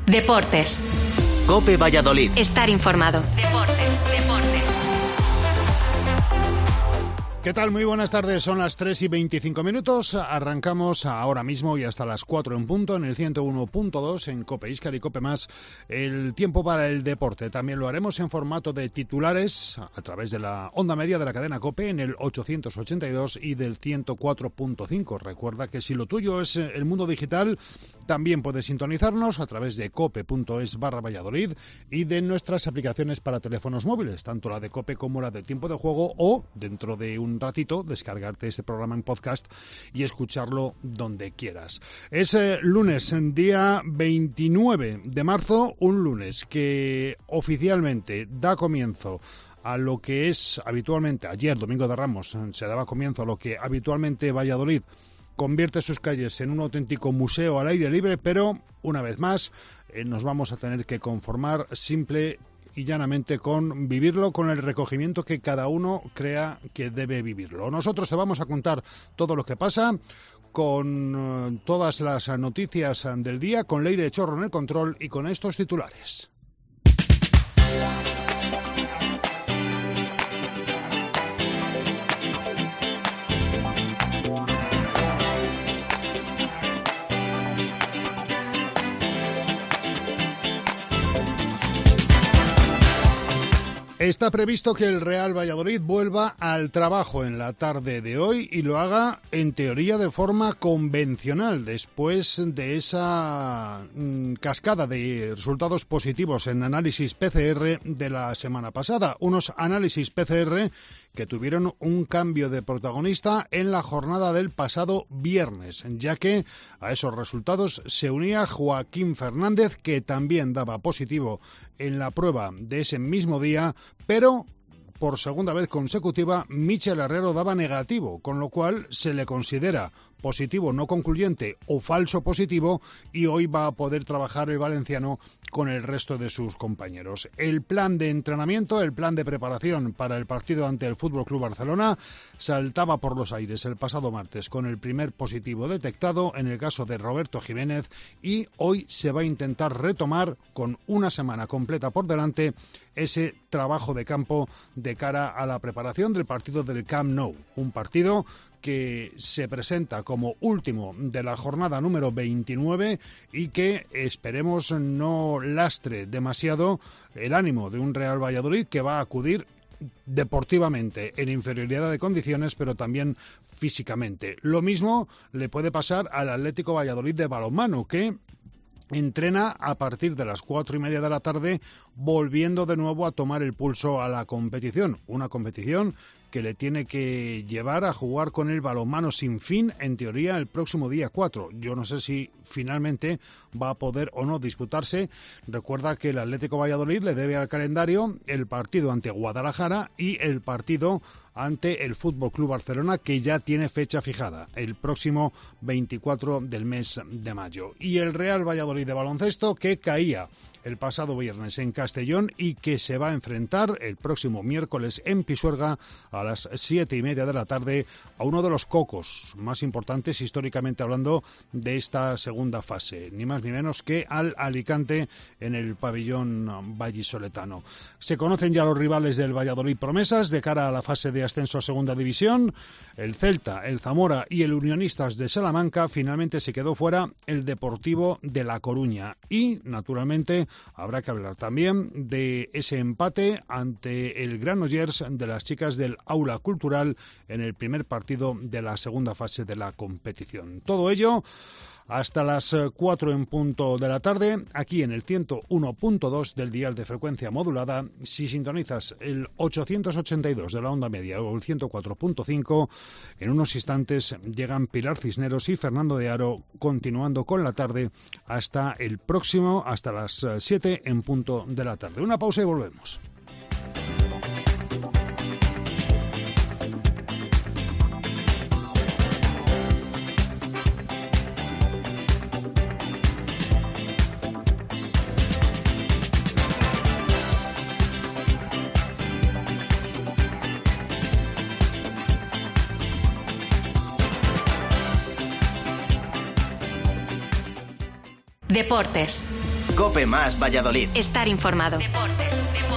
Deportes. COPE Valladolid. Estar informado. Deportes. ¿Qué tal? Muy buenas tardes, son las 3:25. Arrancamos ahora mismo y hasta las 4 en punto en el 101.2 en COPE Íscar y COPE Más, el tiempo para el deporte. También lo haremos en formato de titulares a través de la onda media de la cadena COPE en el 882 y del 104.5. Recuerda que si lo tuyo es el mundo digital, también puedes sintonizarnos a través de cope.es/Valladolid y de nuestras aplicaciones para teléfonos móviles, tanto la de COPE como la de Tiempo de Juego, o dentro de un ratito descargarte este programa en podcast y escucharlo donde quieras. Es lunes, día 29 de marzo, un lunes que oficialmente da comienzo a lo que es habitualmente, ayer, Domingo de Ramos, se daba comienzo a lo que habitualmente Valladolid convierte sus calles en un auténtico museo al aire libre, pero una vez más nos vamos a tener que conformar simple y llanamente con vivirlo con el recogimiento que cada uno crea que debe vivirlo. Nosotros te vamos a contar todo lo que pasa, con todas las noticias del día, con Leire Chorro en el control y con estos titulares. Está previsto que el Real Valladolid vuelva al trabajo en la tarde de hoy y lo haga, en teoría, de forma convencional, después de esa cascada de resultados positivos en análisis PCR de la semana pasada. Unos análisis PCR que tuvieron un cambio de protagonista en la jornada del pasado viernes, ya que a esos resultados se unía Joaquín Fernández, que también daba positivo en la prueba de ese mismo día, pero por segunda vez consecutiva Michel Herrero daba negativo, con lo cual se le considera positivo no concluyente o falso positivo, y hoy va a poder trabajar el valenciano con el resto de sus compañeros. El plan de entrenamiento, el plan de preparación para el partido ante el FC Barcelona saltaba por los aires el pasado martes con el primer positivo detectado en el caso de Roberto Jiménez, y hoy se va a intentar retomar con una semana completa por delante ese trabajo de campo de cara a la preparación del partido del Camp Nou, un partido que se presenta como último de la jornada número 29 y que esperemos no lastre demasiado el ánimo de un Real Valladolid que va a acudir deportivamente en inferioridad de condiciones, pero también físicamente. Lo mismo le puede pasar al Atlético Valladolid de balonmano, que entrena a partir de las 4:30 de la tarde, volviendo de nuevo a tomar el pulso a la competición. Una competición que le tiene que llevar a jugar con el balonmano sin fin, en teoría, el próximo día 4. Yo no sé si finalmente va a poder o no disputarse. Recuerda que el Atlético Valladolid le debe al calendario el partido ante Guadalajara y el partido ante el FC Barcelona, que ya tiene fecha fijada, el próximo 24 del mes de mayo. Y el Real Valladolid de baloncesto, que caía el pasado viernes en Castellón y que se va a enfrentar el próximo miércoles en Pisuerga a las 7:30 de la tarde a uno de los cocos más importantes históricamente hablando de esta segunda fase, ni más ni menos que al Alicante en el pabellón vallisoletano. Se conocen ya los rivales del Valladolid promesas de cara a la fase de ascenso a segunda división. El Celta, el Zamora y el Unionistas de Salamanca. Finalmente se quedó fuera el Deportivo de La Coruña y, naturalmente, habrá que hablar también de ese empate ante el Granollers de las chicas del Aula Cultural en el primer partido de la segunda fase de la competición. Todo ello hasta las 4 en punto de la tarde, aquí en el 101.2 del dial de frecuencia modulada. Si sintonizas el 882 de la onda media o el 104.5, en unos instantes llegan Pilar Cisneros y Fernando de Aro, continuando con la tarde hasta las 7 en punto de la tarde. Una pausa y volvemos. Deportes. COPE más Valladolid. Estar informado. Deportes.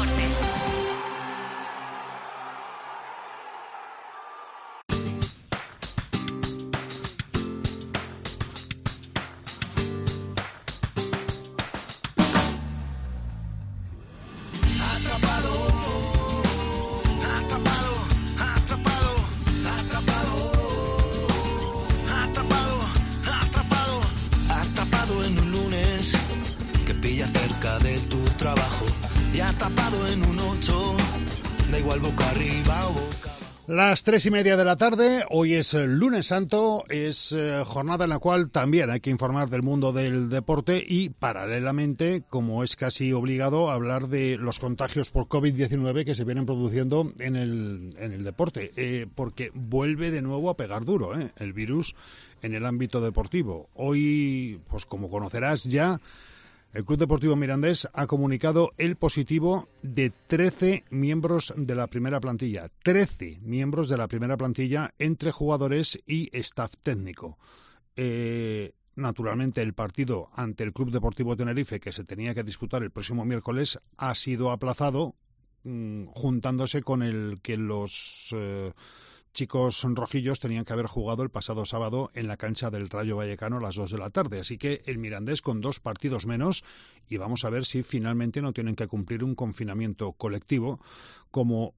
Las 3:30 de la tarde, hoy es lunes santo, es jornada en la cual también hay que informar del mundo del deporte y paralelamente, como es casi obligado, hablar de los contagios por COVID-19 que se vienen produciendo en el deporte, porque vuelve de nuevo a pegar duro el virus en el ámbito deportivo. Hoy, pues como conocerás ya, el Club Deportivo Mirandés ha comunicado el positivo de 13 miembros de la primera plantilla. 13 miembros de la primera plantilla entre jugadores y staff técnico. Naturalmente, el partido ante el Club Deportivo Tenerife, que se tenía que disputar el próximo miércoles, ha sido aplazado, juntándose con el que los chicos rojillos tenían que haber jugado el pasado sábado en la cancha del Rayo Vallecano a las 2 de la tarde. Así que el Mirandés con 2 partidos menos, y vamos a ver si finalmente no tienen que cumplir un confinamiento colectivo como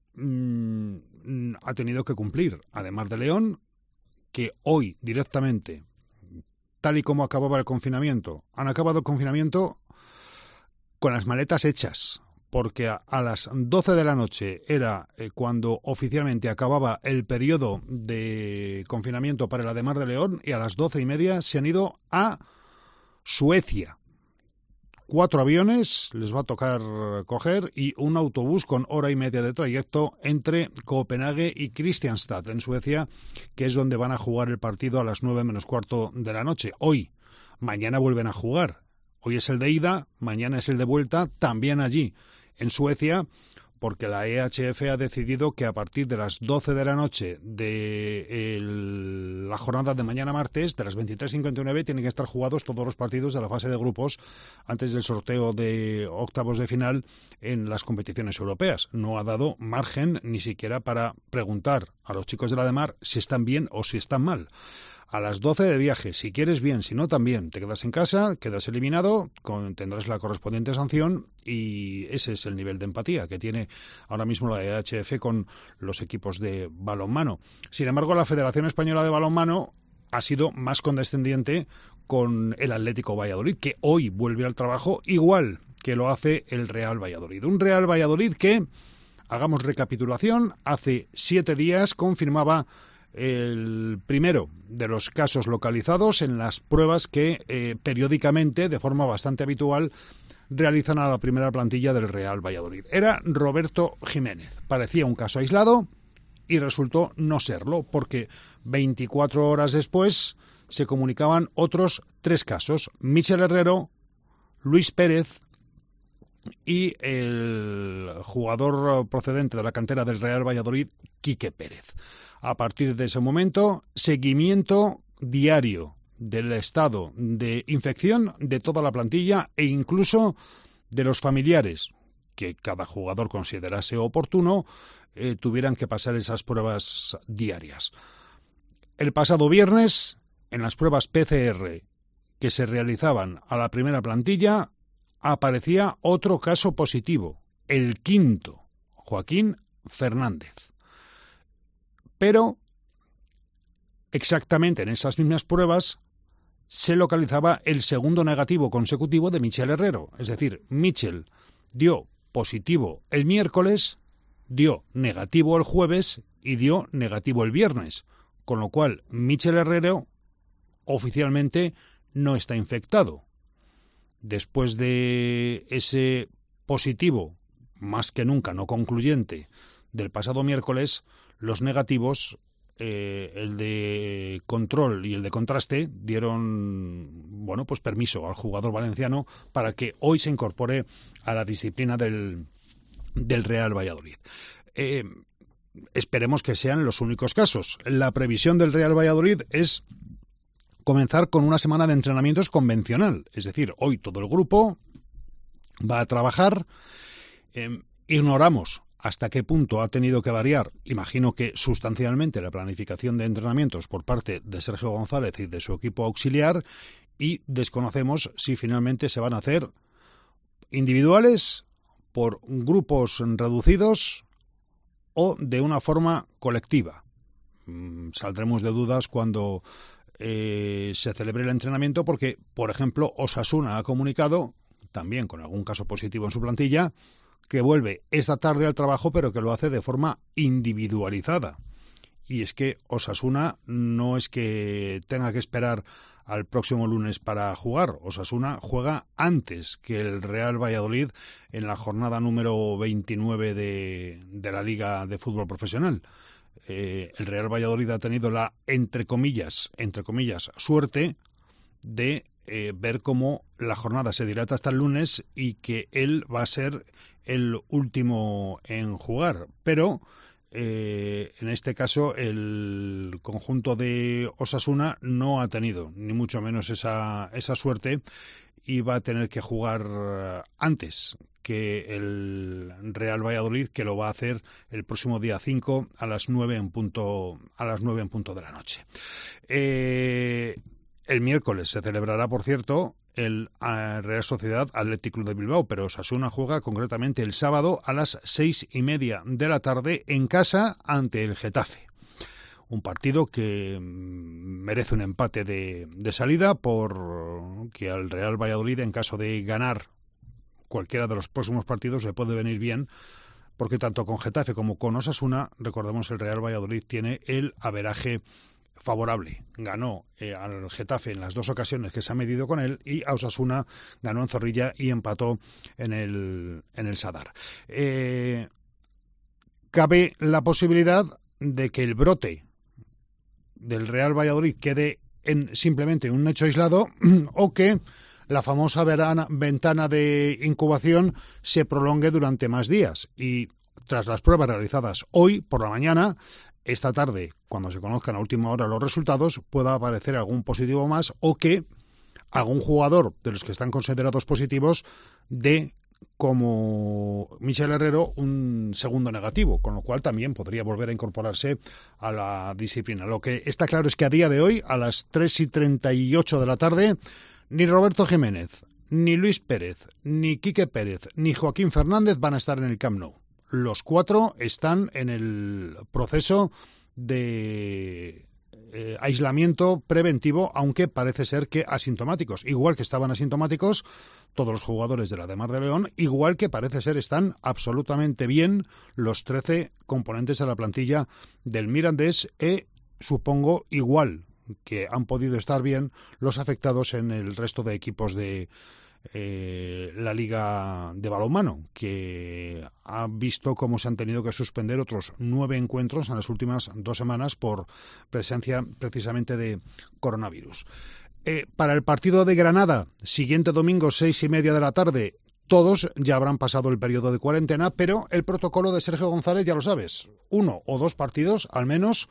ha tenido que cumplir, además de León, que hoy directamente, tal y como acababa el confinamiento, han acabado el confinamiento con las maletas hechas, porque a las 12 de la noche era cuando oficialmente acababa el periodo de confinamiento para el Ademar de León, y a las 12:30 se han ido a Suecia. 4 aviones les va a tocar coger y un autobús con hora y media de trayecto entre Copenhague y Kristianstad, en Suecia, que es donde van a jugar el partido a las 9 menos cuarto de la noche. Hoy, mañana vuelven a jugar. Hoy es el de ida, mañana es el de vuelta, también allí en Suecia, porque la EHF ha decidido que a partir de las 12 de la noche de la jornada de mañana martes, de las 23:59, tienen que estar jugados todos los partidos de la fase de grupos antes del sorteo de octavos de final en las competiciones europeas. No ha dado margen ni siquiera para preguntar a los chicos de la Ademar si están bien o si están mal. A las 12 de viaje, si quieres bien, si no también, te quedas en casa, quedas eliminado, tendrás la correspondiente sanción, y ese es el nivel de empatía que tiene ahora mismo la EHF con los equipos de balonmano. Sin embargo, la Federación Española de Balonmano ha sido más condescendiente con el Atlético Valladolid, que hoy vuelve al trabajo igual que lo hace el Real Valladolid. Un Real Valladolid que, hagamos recapitulación, hace 7 días confirmaba el primero de los casos localizados en las pruebas que periódicamente, de forma bastante habitual, realizan a la primera plantilla del Real Valladolid. Era Roberto Jiménez. Parecía un caso aislado y resultó no serlo, porque 24 horas después se comunicaban otros 3 casos: Michel Herrero, Luis Pérez y el jugador procedente de la cantera del Real Valladolid, Quique Pérez. A partir de ese momento, seguimiento diario del estado de infección de toda la plantilla e incluso de los familiares que cada jugador considerase oportuno tuvieran que pasar esas pruebas diarias. El pasado viernes, en las pruebas PCR que se realizaban a la primera plantilla, aparecía otro caso positivo, el quinto, Joaquín Fernández. Pero exactamente en esas mismas pruebas se localizaba el segundo negativo consecutivo de Michel Herrero. Es decir, Michel dio positivo el miércoles, dio negativo el jueves y dio negativo el viernes. Con lo cual, Michel Herrero oficialmente no está infectado. Después de ese positivo, más que nunca no concluyente, del pasado miércoles, los negativos, el de control y el de contraste, dieron permiso al jugador valenciano para que hoy se incorpore a la disciplina del Real Valladolid. Esperemos que sean los únicos casos. La previsión del Real Valladolid es comenzar con una semana de entrenamientos convencional, es decir, hoy todo el grupo va a trabajar. Ignoramos hasta qué punto ha tenido que variar, imagino que sustancialmente, la planificación de entrenamientos por parte de Sergio González y de su equipo auxiliar, y desconocemos si finalmente se van a hacer individuales, por grupos reducidos o de una forma colectiva. Saldremos de dudas cuando se celebre el entrenamiento porque, por ejemplo, Osasuna ha comunicado, también con algún caso positivo en su plantilla, que vuelve esta tarde al trabajo, pero que lo hace de forma individualizada. Y es que Osasuna no es que tenga que esperar al próximo lunes para jugar. Osasuna juega antes que el Real Valladolid en la jornada número 29 de la Liga de Fútbol Profesional. El Real Valladolid ha tenido la, entre comillas, suerte de ver cómo la jornada se dilata hasta el lunes y que él va a ser el último en jugar. Pero en este caso el conjunto de Osasuna no ha tenido ni mucho menos esa suerte y va a tener que jugar antes que el Real Valladolid, que lo va a hacer el próximo día 5 a las 9 en punto de la noche. El miércoles se celebrará, por cierto, el Real Sociedad Athletic Club de Bilbao, pero Osasuna juega concretamente el sábado a las 6:30 de la tarde en casa ante el Getafe. Un partido que merece un empate de salida, por que al Real Valladolid, en caso de ganar cualquiera de los próximos partidos, le puede venir bien, porque tanto con Getafe como con Osasuna, recordemos, el Real Valladolid tiene el averaje favorable. Ganó al Getafe en las dos ocasiones que se ha medido con él, y a Osasuna ganó en Zorrilla y empató en el Sadar. Cabe la posibilidad de que el brote del Real Valladolid quede simplemente un hecho aislado, o que la famosa ventana de incubación se prolongue durante más días, y tras las pruebas realizadas hoy por la mañana, esta tarde, cuando se conozcan a última hora los resultados, pueda aparecer algún positivo más, o que algún jugador de los que están considerados positivos dé, como Michel Herrero, un segundo negativo, con lo cual también podría volver a incorporarse a la disciplina. Lo que está claro es que a día de hoy, a las 3:38 de la tarde, ni Roberto Jiménez, ni Luis Pérez, ni Quique Pérez, ni Joaquín Fernández van a estar en el Camp Nou. Los cuatro están en el proceso de aislamiento preventivo, aunque parece ser que asintomáticos. Igual que estaban asintomáticos todos los jugadores de la de Mar de León, igual que parece ser están absolutamente bien los 13 componentes de la plantilla del Mirandés, supongo igual que han podido estar bien los afectados en el resto de equipos de la Liga de Balonmano, que ha visto cómo se han tenido que suspender otros 9 encuentros en las últimas 2 semanas por presencia precisamente de coronavirus. Para el partido de Granada, siguiente domingo, 6:30 de la tarde, todos ya habrán pasado el periodo de cuarentena, pero el protocolo de Sergio González, ya lo sabes, 1 o 2 partidos al menos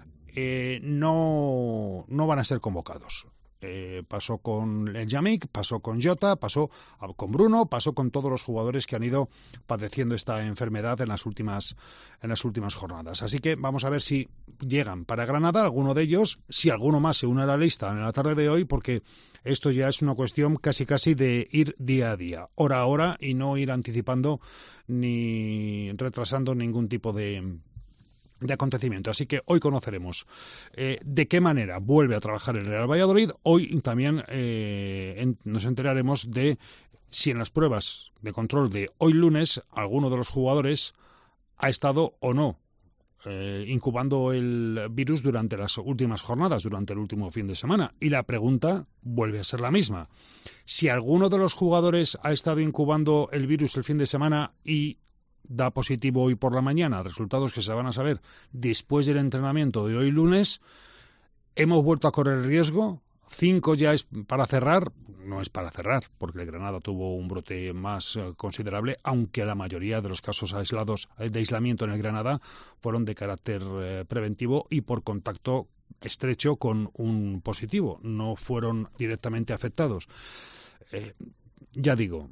no van a ser convocados. Pasó con el Yamik, pasó con Jota, pasó con Bruno, pasó con todos los jugadores que han ido padeciendo esta enfermedad en las últimas jornadas. Así que vamos a ver si llegan para Granada alguno de ellos, si alguno más se une a la lista en la tarde de hoy, porque esto ya es una cuestión casi de ir día a día, hora a hora, y no ir anticipando ni retrasando ningún tipo de acontecimiento. Así que hoy conoceremos de qué manera vuelve a trabajar el Real Valladolid. Hoy también nos enteraremos de si en las pruebas de control de hoy lunes alguno de los jugadores ha estado o no incubando el virus durante las últimas jornadas, durante el último fin de semana. Y la pregunta vuelve a ser la misma. Si alguno de los jugadores ha estado incubando el virus el fin de semana y da positivo hoy por la mañana, resultados que se van a saber después del entrenamiento de hoy lunes, hemos vuelto a correr el riesgo. 5 ya es para cerrar. No es para cerrar, porque el Granada tuvo un brote más considerable, aunque la mayoría de los casos aislados de aislamiento en el Granada fueron de carácter preventivo y por contacto estrecho con un positivo. No fueron directamente afectados. Ya digo,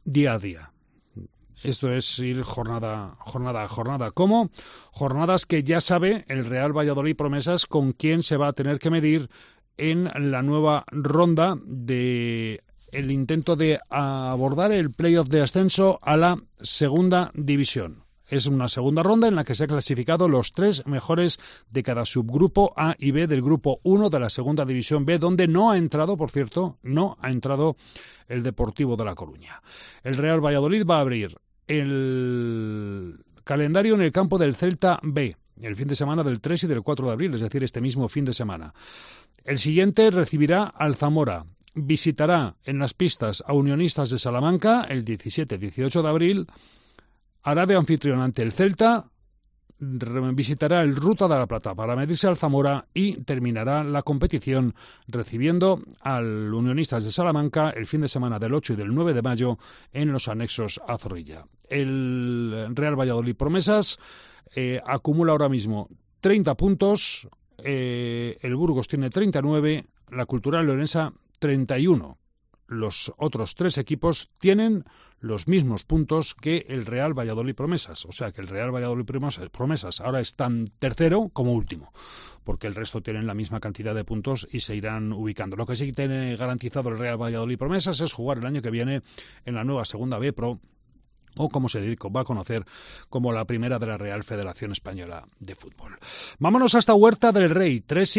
día a día. Esto es ir jornada a jornada. ¿Cómo? Jornadas que ya sabe el Real Valladolid Promesas con quién se va a tener que medir en la nueva ronda de el intento de abordar el playoff de ascenso a la segunda división. Es una segunda ronda en la que se han clasificado los 3 mejores de cada subgrupo A y B del grupo 1 de la segunda división B, donde no ha entrado, por cierto, el Deportivo de La Coruña. El Real Valladolid va a abrir el calendario en el campo del Celta B, el fin de semana del 3 y del 4 de abril, es decir, este mismo fin de semana. El siguiente recibirá al Zamora. Visitará en las pistas a Unionistas de Salamanca el 17-18 de abril. Hará de anfitrión ante el Celta, visitará el Ruta de la Plata para medirse al Zamora y terminará la competición recibiendo al Unionistas de Salamanca el fin de semana del 8 y del 9 de mayo en los anexos a Zorrilla. El Real Valladolid Promesas acumula ahora mismo 30 puntos, el Burgos tiene 39, la Cultural Leonesa 31. Los otros 3 equipos tienen los mismos puntos que el Real Valladolid Promesas. O sea que el Real Valladolid Promesas ahora están tercero como último, porque el resto tienen la misma cantidad de puntos y se irán ubicando. Lo que sí tiene garantizado el Real Valladolid Promesas es jugar el año que viene en la nueva Segunda B Pro, o como se va a conocer como la primera de la Real Federación Española de Fútbol. Vámonos hasta Huerta del Rey,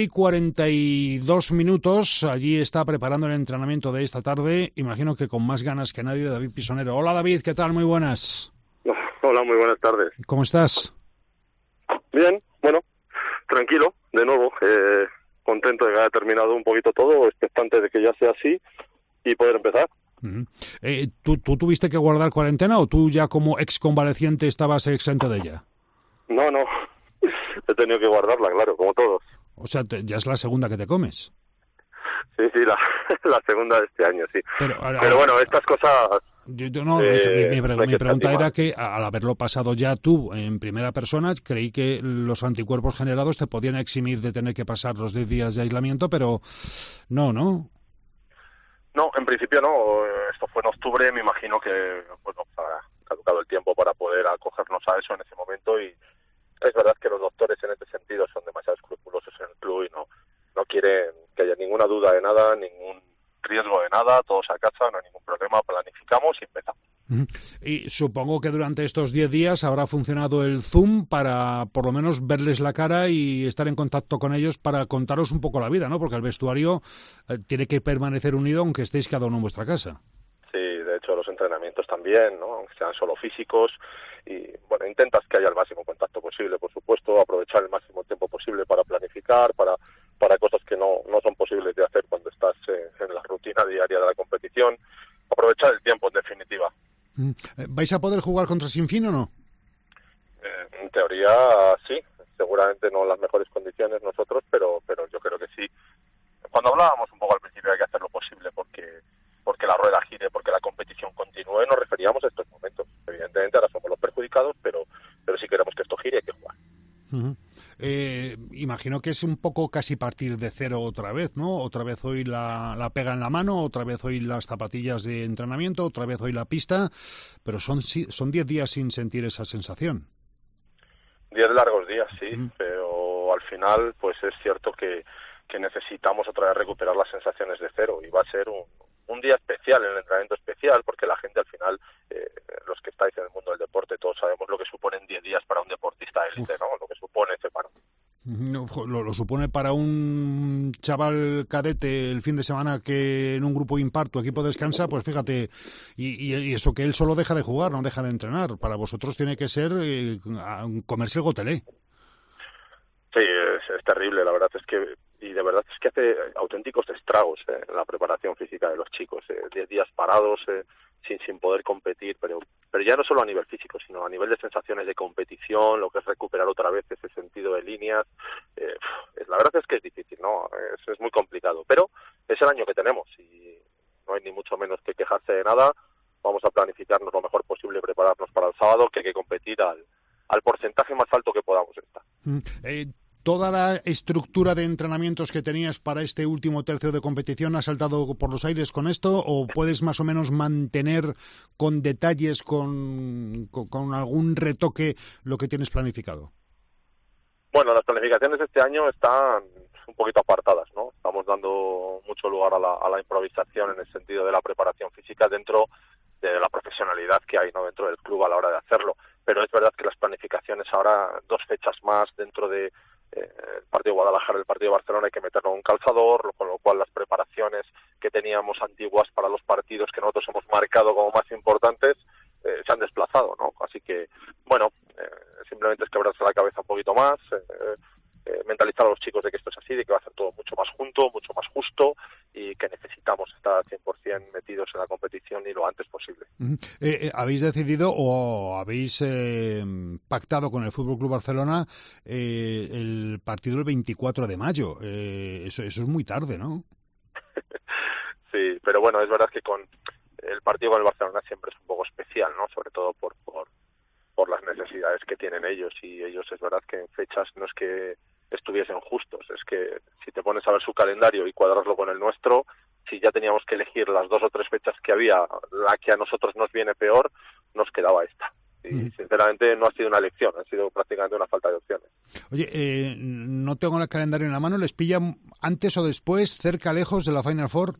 3:42. Allí está preparando el entrenamiento de esta tarde, imagino que con más ganas que nadie, David Pisonero. Hola David, ¿qué tal? Muy buenas. Hola, muy buenas tardes. ¿Cómo estás? Bien, bueno, tranquilo, de nuevo, contento de que haya terminado un poquito todo, expectante de que ya sea así y poder empezar. Uh-huh. ¿Tú tuviste que guardar cuarentena o tú ya como ex-convaleciente estabas exento de ella? No, he tenido que guardarla, claro, como todos. O sea, ya es la segunda que te comes. Sí, la segunda de este año, sí. Pero bueno, estas cosas... Mi pregunta era que al haberlo pasado ya tú en primera persona, creí que los anticuerpos generados te podían eximir de tener que pasar los 10 días de aislamiento, pero no. No, en principio no. Esto fue en octubre, me imagino que ha caducado el tiempo para poder acogernos a eso en ese momento y es verdad que los doctores en este sentido son demasiado escrupulosos en el club y no quieren que haya ninguna duda de nada, ningún riesgo de nada, todos a casa, no hay ningún problema, planificamos y empezamos. Y supongo que durante estos 10 días habrá funcionado el Zoom para por lo menos verles la cara y estar en contacto con ellos para contaros un poco la vida, ¿no? Porque el vestuario tiene que permanecer unido aunque estéis cada uno en vuestra casa. Sí, de hecho los entrenamientos también, ¿no? Aunque sean solo físicos y bueno, intentas que haya el máximo contacto posible, por supuesto, aprovechar el máximo tiempo posible para planificar, para cosas que no son posibles de hacer cuando estás en la rutina diaria de la competición, aprovechar el tiempo en definitiva. ¿Vais a poder jugar contra Sinfín o no? En teoría sí, seguramente no en las mejores condiciones nosotros, pero yo creo que sí. Cuando hablábamos un poco al principio hay que hacer lo posible porque la rueda gire, porque la competición continúe, nos referíamos a estos momentos. Evidentemente ahora somos los perjudicados, pero si queremos que esto gire hay que jugar. Uh-huh. Imagino que es un poco casi partir de cero otra vez, ¿no? Otra vez hoy la pega en la mano, otra vez hoy las zapatillas de entrenamiento, otra vez hoy la pista, pero son 10 días sin sentir esa sensación. 10 largos días, sí, Uh-huh. pero al final pues es cierto que necesitamos otra vez recuperar las sensaciones de cero y va a ser un día especial, el entrenamiento especial, porque la gente al final, los que estáis en el mundo del deporte, todos sabemos lo que suponen 10 días para un deportista élite, ¿no? Lo que supone ese paro. Lo supone para un chaval cadete el fin de semana que en un grupo impar tu equipo descansa, pues fíjate, y eso que él solo deja de jugar, no deja de entrenar. Para vosotros tiene que ser comerse el gotelé. Sí, es terrible, la verdad es que, y de verdad es que hace auténticos estragos en la preparación física de los chicos, 10 días parados, sin poder competir, pero ya no solo a nivel físico, sino a nivel de sensaciones de competición, lo que es recuperar otra vez ese sentido de líneas. La verdad es que es difícil, ¿no? Es muy complicado, pero es el año que tenemos y no hay ni mucho menos que quejarse de nada. Vamos a planificarnos lo mejor posible, prepararnos para el sábado, que hay que competir al porcentaje más alto que podamos estar. ¿Toda la estructura de entrenamientos que tenías para este último tercio de competición ha saltado por los aires con esto, o puedes más o menos mantener con detalles, con algún retoque lo que tienes planificado? Bueno, las planificaciones de este año están un poquito apartadas, ¿no? Estamos dando mucho lugar a la improvisación en el sentido de la preparación física dentro de la profesionalidad que hay, ¿no?, dentro del club a la hora de hacerlo. Pero es verdad que las planificaciones ahora, 2 fechas más dentro de el partido de Guadalajara, el partido de Barcelona, hay que meterlo en un calzador, con lo cual las preparaciones que teníamos antiguas para los partidos que nosotros hemos marcado como más importantes se han desplazado, ¿no? Así que, bueno, simplemente es quebrarse la cabeza un poquito más, mentalizar a los chicos de que esto es así, de que va a ser todo mucho más junto, mucho más justo, y que necesitamos estar 100% metidos en la competición y lo antes posible. ¿Habéis decidido o habéis pactado con el FC Barcelona el partido el 24 de mayo? Eso es muy tarde, ¿no? Sí, pero bueno, es verdad que con el partido con el Barcelona siempre es un poco especial, ¿no? Sobre todo por las necesidades que tienen ellos, y ellos es verdad que en fechas no es que estuviesen justos, es que si te pones a ver su calendario y cuadrarlo con el nuestro, si ya teníamos que elegir las 2 o 3 fechas que había, la que a nosotros nos viene peor, nos quedaba esta. Y sinceramente no ha sido una elección, ha sido prácticamente una falta de opciones. Oye, no tengo el calendario en la mano, ¿les pilla antes o después, cerca, lejos de la Final Four?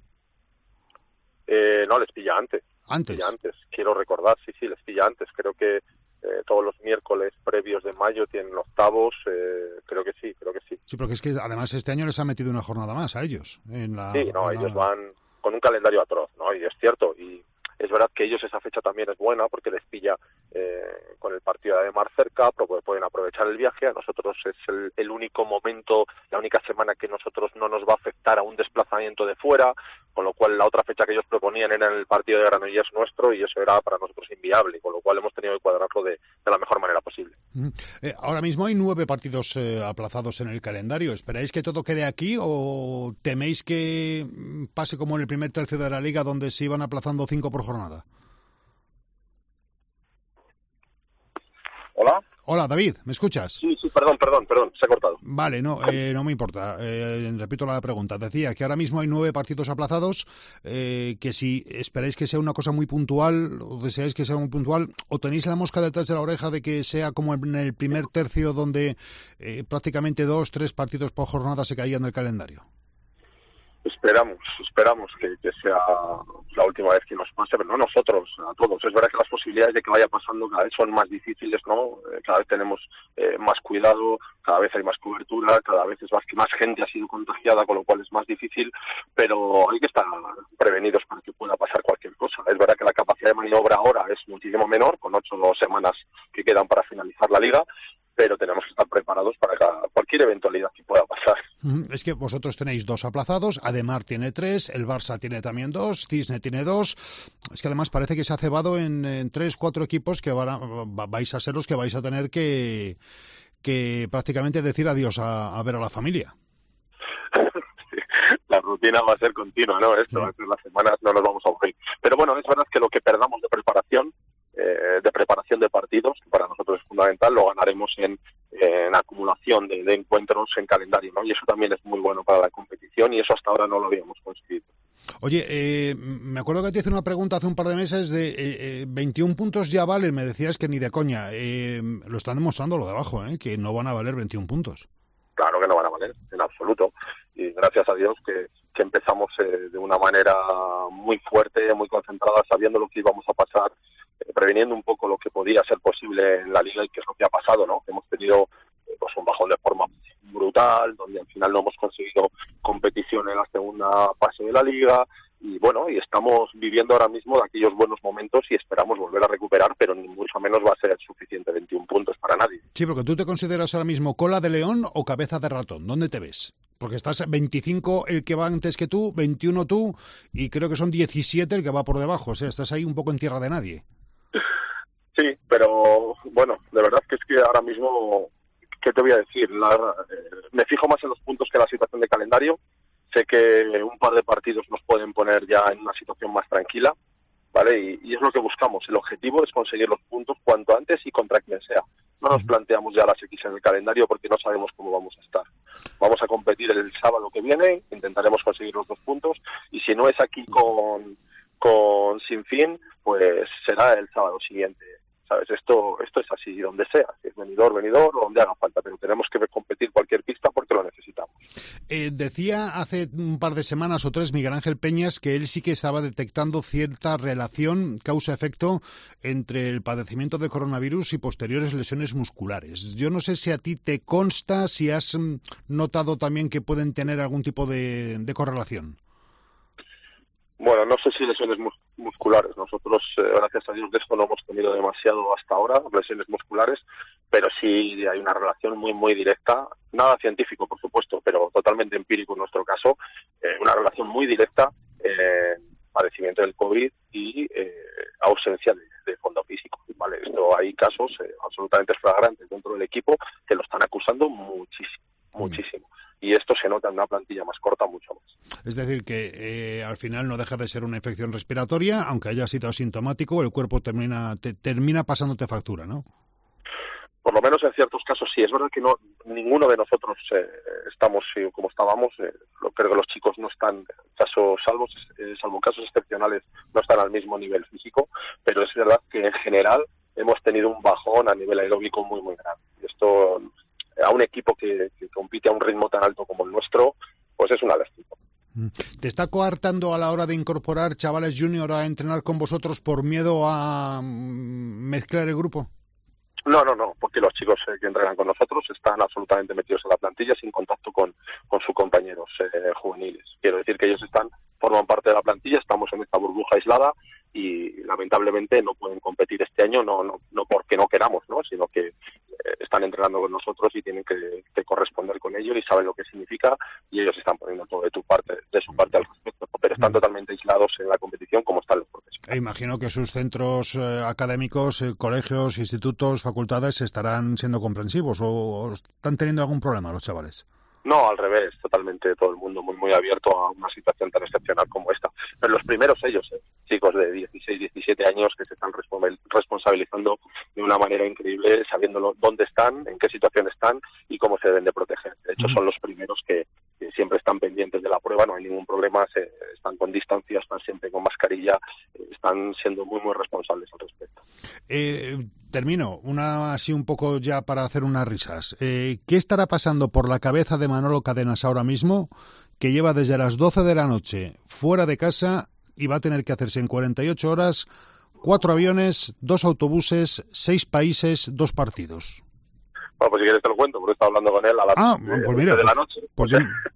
No, les pilla antes. ¿Antes? Pilla antes, quiero recordar, sí, les pilla antes. Creo que todos los miércoles previos de mayo tienen octavos, creo que sí. Sí, porque es que además este año les ha metido una jornada más a ellos. Ellos van con un calendario atroz, ¿no? Y es cierto, y es verdad que ellos esa fecha también es buena porque les pilla con el partido de Mar cerca, pueden aprovechar el viaje. A nosotros es el único momento, la única semana que nosotros no nos va a afectar a un desplazamiento de fuera, con lo cual la otra fecha que ellos proponían era en el partido de Granollers nuestro, y eso era para nosotros inviable, con lo cual hemos tenido que cuadrarlo de la mejor manera posible. Ahora mismo hay 9 partidos aplazados en el calendario. ¿Esperáis que todo quede aquí o teméis que pase como en el primer tercio de la Liga, donde se iban aplazando 5 por jornada? ¿Hola? Hola, David, ¿me escuchas? Sí, perdón, se ha cortado. Vale, no me importa. Repito la pregunta. Decía que ahora mismo hay 9 partidos aplazados, que si esperáis que sea una cosa muy puntual, o deseáis que sea muy puntual, o tenéis la mosca detrás de la oreja de que sea como en el primer tercio, donde prácticamente 2, 3 partidos por jornada se caían del calendario. Esperamos que sea la última vez que nos pase, pero no nosotros, a todos. Es verdad que las posibilidades de que vaya pasando cada vez son más difíciles, ¿no? Cada vez tenemos más cuidado, cada vez hay más cobertura, cada vez es más gente ha sido contagiada, con lo cual es más difícil, pero hay que estar prevenidos para que pueda pasar cualquier cosa. Es verdad que la capacidad de maniobra ahora es muchísimo menor, con 8 semanas que quedan para finalizar la liga, pero tenemos que estar preparados para cualquier eventualidad que pueda pasar. Es que vosotros tenéis 2 aplazados, Ademar tiene 3, el Barça tiene también 2, Cisne tiene 2. Es que además parece que se ha cebado en 3, 4 equipos que vais a ser los que vais a tener que prácticamente decir adiós a ver a la familia. La rutina va a ser continua, ¿no? Esto va a ser las semanas, no nos vamos a aburrir. Pero bueno, es verdad que lo que perdamos de preparación de partidos, que para nosotros es fundamental, lo ganaremos en acumulación de encuentros en calendario, ¿no? Y eso también es muy bueno para la competición, y eso hasta ahora no lo habíamos conseguido. Oye, me acuerdo que te hice una pregunta hace un par de meses de 21 puntos ya valen, me decías que ni de coña. Lo están demostrando lo de abajo, que no van a valer 21 puntos. Claro que no van a valer, en absoluto. Y gracias a Dios que empezamos de una manera muy fuerte, muy concentrada, sabiendo lo que íbamos a pasar, previniendo un poco lo que podía ser posible en la Liga, y que es lo que ha pasado, ¿no? Hemos tenido un bajón de forma brutal, donde al final no hemos conseguido competición en la segunda fase de la Liga, y bueno, y estamos viviendo ahora mismo de aquellos buenos momentos y esperamos volver a recuperar, pero ni mucho menos va a ser suficiente 21 puntos para nadie. Sí, porque tú te consideras ahora mismo cola de león o cabeza de ratón. ¿Dónde te ves? Porque estás 25 el que va antes que tú, 21 tú, y creo que son 17 el que va por debajo. O sea, estás ahí un poco en tierra de nadie. Sí, pero bueno, de verdad que es que ahora mismo, ¿qué te voy a decir? Me fijo más en los puntos que en la situación de calendario. Sé que un par de partidos nos pueden poner ya en una situación más tranquila, ¿vale? Y es lo que buscamos. El objetivo es conseguir los puntos cuanto antes y contra quien sea. No nos planteamos ya las X en el calendario porque no sabemos cómo vamos a estar. Vamos a competir el sábado que viene, intentaremos conseguir los 2 puntos, y si no es aquí con Sinfín, pues será el sábado siguiente. ¿Sabes? Esto es así, donde sea, si es venidor, o donde haga falta, pero tenemos que competir cualquier pista porque lo necesitamos. Decía hace un par de semanas o 3 Miguel Ángel Peñas que él sí que estaba detectando cierta relación causa-efecto entre el padecimiento de coronavirus y posteriores lesiones musculares. Yo no sé si a ti te consta, si has notado también que pueden tener algún tipo de correlación. Bueno, no sé si lesiones musculares. Nosotros, gracias a Dios, de esto no hemos tenido demasiado hasta ahora, lesiones musculares, pero sí hay una relación muy, muy directa, nada científico, por supuesto, pero totalmente empírico en nuestro caso, una relación muy directa, padecimiento del COVID y ausencia de fondo físico. ¿Vale? Esto hay casos absolutamente flagrantes dentro del equipo que lo están acusando muchísimo. Y esto se nota en una plantilla más corta mucho más. Es decir, que al final no deja de ser una infección respiratoria, aunque haya sido asintomático, el cuerpo termina pasándote factura, ¿no? Por lo menos en ciertos casos sí. Es verdad que no ninguno de nosotros estamos como estábamos. Creo que los chicos no están, salvo casos excepcionales, no están al mismo nivel físico, pero es verdad que en general hemos tenido un bajón a nivel aeróbico muy, muy grande. Y esto, a un equipo que compite a un ritmo tan alto como el nuestro, pues es una lástima. ¿Te está coartando a la hora de incorporar chavales junior a entrenar con vosotros por miedo a mezclar el grupo? No, porque los chicos que entrenan con nosotros están absolutamente metidos en la plantilla sin contacto con sus compañeros juveniles. Quiero decir que ellos forman parte de la plantilla, estamos en esta burbuja aislada y lamentablemente no pueden competir este año, no porque no queramos, ¿no? Sino que están entrenando con nosotros y tienen que corresponder con ellos y saben lo que significa, y ellos están poniendo todo de su parte al respecto, pero están totalmente aislados en la competición como están los profesionales. Imagino que sus centros académicos, colegios, institutos, facultades estarán siendo comprensivos o están teniendo algún problema los chavales. No, al revés, totalmente todo el mundo muy abierto a una situación tan excepcional como esta. Pero los primeros ellos, chicos de 16, 17 años que se están responsabilizando de una manera increíble, sabiendo dónde están, en qué situación están y cómo se deben de proteger. De hecho, son los primeros que siempre están pendientes de la prueba, no hay ningún problema, están con distancia, están siempre con mascarilla, están siendo muy responsables al respecto. Termino, así un poco ya para hacer unas risas. ¿Qué estará pasando por la cabeza de Manolo Cadenas ahora mismo, que lleva desde las 12 de la noche fuera de casa y va a tener que hacerse en 48 horas 4 aviones, 2 autobuses, 6 países, 2 partidos? Bueno, pues si quieres te lo cuento, porque he estado hablando con él a las 11 de la noche. Pues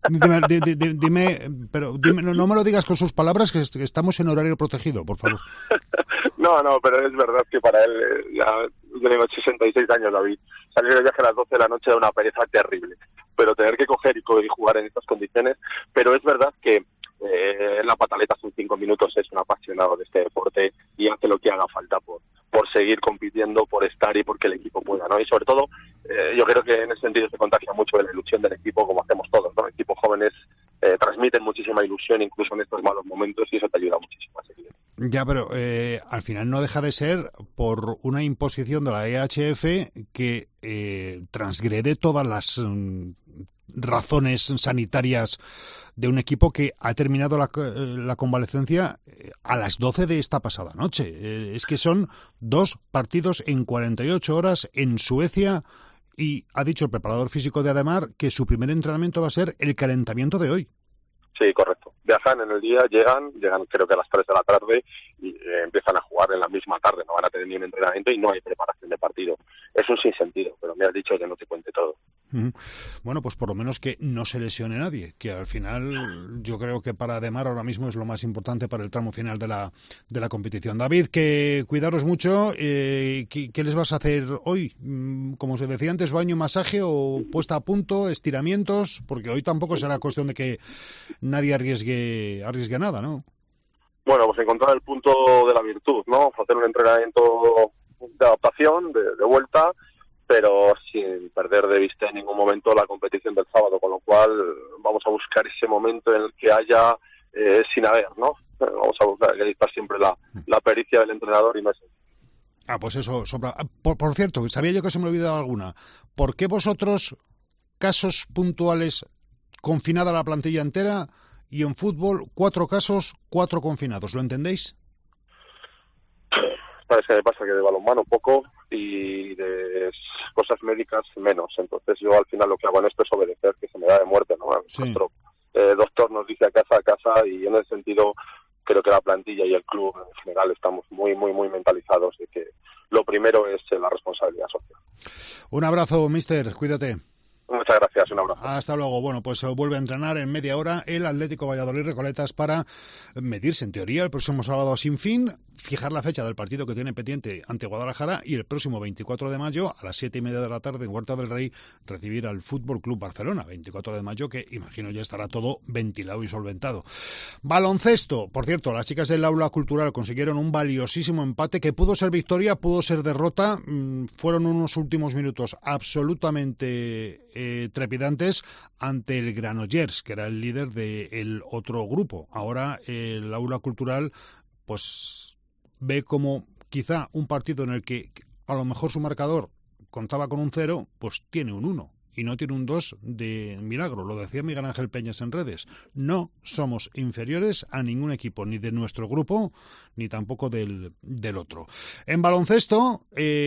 dime, no me lo digas con sus palabras, que estamos en horario protegido, por favor. No, pero es verdad que para él, yo tengo 66 años, David, salir de viaje a las 12 de la noche da una pereza terrible, pero tener que coger y jugar en estas condiciones, pero es verdad que la pataleta son 5 minutos, es un apasionado de este deporte y hace lo que haga falta por seguir compitiendo, por estar y porque el equipo pueda, ¿no? Y sobre todo, yo creo que en ese sentido se contagia mucho de la ilusión del equipo, como hacemos todos, ¿no? Equipos jóvenes transmiten muchísima ilusión, incluso en estos malos momentos, y eso te ayuda muchísimo a seguir. Ya, pero al final no deja de ser por una imposición de la EHF que transgrede todas las razones sanitarias de un equipo que ha terminado la convalecencia a las 12 de esta pasada noche. Es que son 2 partidos en 48 horas en Suecia y ha dicho el preparador físico de Ademar que su primer entrenamiento va a ser el calentamiento de hoy. Sí, correcto. Viajan en el día, llegan creo que a las 3 de la tarde y empiezan a jugar en la misma tarde. No van a tener ni un entrenamiento y no hay preparación de partido. Es un sinsentido, pero me has dicho que no te cuente todo. Bueno, pues por lo menos que no se lesione nadie, que al final yo creo que para Ademar ahora mismo es lo más importante para el tramo final de la competición. David, que cuidaros mucho. ¿Qué les vas a hacer hoy? Como se decía antes, baño, masaje o puesta a punto, estiramientos, porque hoy tampoco será cuestión de que nadie arriesgue nada, ¿no? Bueno, pues encontrar el punto de la virtud, ¿no? Hacer un entrenamiento de adaptación, de vuelta, pero sin perder de vista en ningún momento la competición del sábado, con lo cual vamos a buscar ese momento en el que haya sin haber, ¿no? Vamos a buscar siempre la pericia del entrenador y no es Pues eso sobra. Por cierto, sabía yo que se me olvidaba alguna. ¿Por qué vosotros, casos puntuales, confinada la plantilla entera, y en fútbol 4 casos, 4 confinados? ¿Lo entendéis? Parece que me pasa que de balonmano poco y de cosas médicas menos. Entonces yo al final lo que hago en esto es obedecer, que se me da de muerte, ¿no? Sí. Nuestro doctor nos dice a casa, y en ese sentido creo que la plantilla y el club en general estamos muy mentalizados de que lo primero es la responsabilidad social. Un abrazo, mister, cuídate. Muchas gracias, un abrazo. Hasta luego. Bueno, pues vuelve a entrenar en media hora el Atlético Valladolid Recoletas para medirse, en teoría, el próximo sábado sin fin, fijar la fecha del partido que tiene pendiente ante Guadalajara y el próximo 24 de mayo a las 7:30 de la tarde en Huerta del Rey recibir al Fútbol Club Barcelona. 24 de mayo, que imagino ya estará todo ventilado y solventado. Baloncesto. Por cierto, las chicas del Aula Cultural consiguieron un valiosísimo empate que pudo ser victoria, pudo ser derrota. Fueron unos últimos minutos absolutamente trepidantes ante el Granollers, que era el líder del otro grupo. Ahora el Aula Cultural pues ve como quizá un partido en el que a lo mejor su marcador contaba con un 0, pues tiene un 1 y no tiene un 2 de milagro. Lo decía Miguel Ángel Peñas en redes. No somos inferiores a ningún equipo, ni de nuestro grupo, ni tampoco del otro. En baloncesto,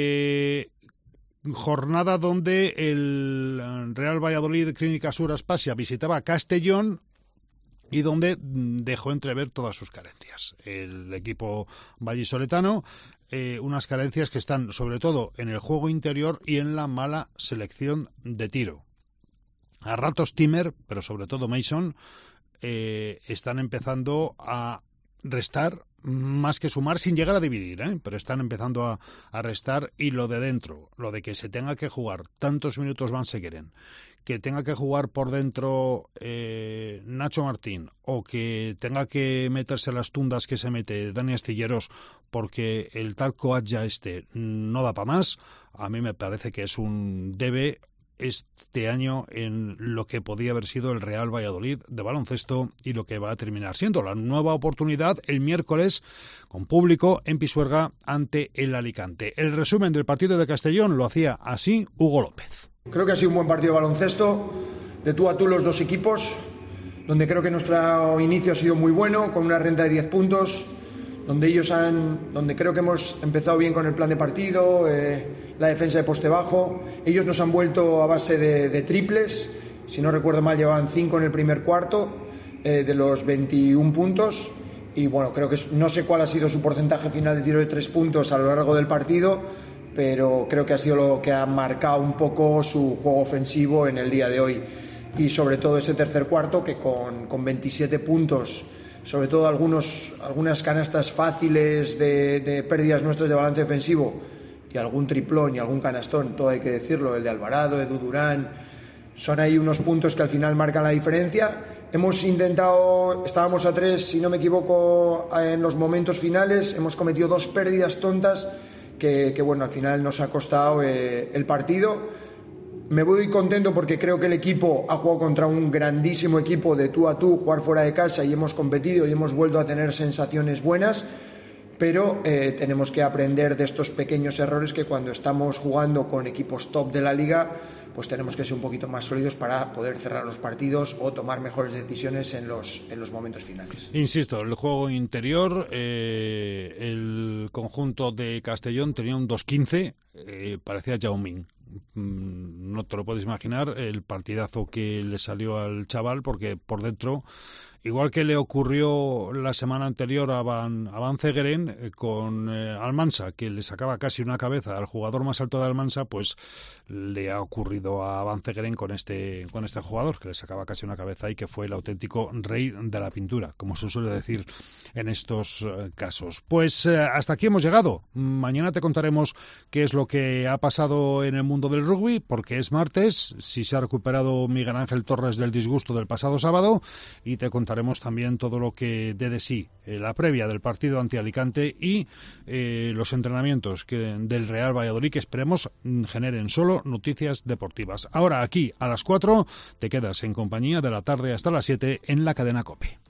jornada donde el Real Valladolid Clínica Sur Aspasia visitaba Castellón y donde dejó entrever todas sus carencias. El equipo vallisoletano, unas carencias que están sobre todo en el juego interior y en la mala selección de tiro. A ratos Timmer, pero sobre todo Mason, están empezando a restar más que sumar, sin llegar a dividir, pero están empezando a restar. Y lo de dentro, lo de que se tenga que jugar tantos minutos Van Segeren, que tenga que jugar por dentro Nacho Martín, o que tenga que meterse las tundas que se mete Dani Astilleros porque el tal Coatja no da para más, a mí me parece que es un debe este año en lo que podía haber sido el Real Valladolid de baloncesto y lo que va a terminar siendo la nueva oportunidad el miércoles con público en Pisuerga ante el Alicante. El resumen del partido de Castellón lo hacía así Hugo López. Creo que ha sido un buen partido de baloncesto, de tú a tú los dos equipos, donde creo que nuestro inicio ha sido muy bueno, con una renta de 10 puntos, donde creo que hemos empezado bien con el plan de partido, la defensa de poste bajo. Ellos nos han vuelto a base de triples, si no recuerdo mal llevaban 5 en el primer cuarto, de los 21 puntos, y bueno, creo que no sé cuál ha sido su porcentaje final de tiro de 3 puntos a lo largo del partido, pero creo que ha sido lo que ha marcado un poco su juego ofensivo en el día de hoy. Y sobre todo ese tercer cuarto, que con 27 puntos, sobre todo algunas canastas fáciles de pérdidas nuestras de balance defensivo, y algún triplón y algún canastón, todo hay que decirlo, el de Alvarado, Edu Durán, son ahí unos puntos que al final marcan la diferencia. Hemos intentado, estábamos a 3, si no me equivoco, en los momentos finales, hemos cometido 2 pérdidas tontas que bueno, al final nos ha costado el partido. Me voy contento porque creo que el equipo ha jugado contra un grandísimo equipo de tú a tú, jugar fuera de casa, y hemos competido y hemos vuelto a tener sensaciones buenas, pero tenemos que aprender de estos pequeños errores que cuando estamos jugando con equipos top de la liga, pues tenemos que ser un poquito más sólidos para poder cerrar los partidos o tomar mejores decisiones en los momentos finales. Insisto, el juego interior, el conjunto de Castellón tenía un 2-15, parecía Yao Ming. No te lo puedes imaginar el partidazo que le salió al chaval, porque por dentro, igual que le ocurrió la semana anterior a Van Zegeren con Almansa, que le sacaba casi una cabeza al jugador más alto de Almansa, pues le ha ocurrido a Van Zegeren con este jugador, que le sacaba casi una cabeza y que fue el auténtico rey de la pintura, como se suele decir en estos casos. Pues hasta aquí hemos llegado. Mañana te contaremos qué es lo que ha pasado en el mundo del rugby, porque es martes, si se ha recuperado Miguel Ángel Torres del disgusto del pasado sábado, y te contaremos también todo lo que dé de sí la previa del partido ante Alicante y los entrenamientos del Real Valladolid, que esperemos generen solo noticias deportivas. Ahora aquí a las 4 te quedas en compañía de la tarde hasta las 7 en la cadena COPE.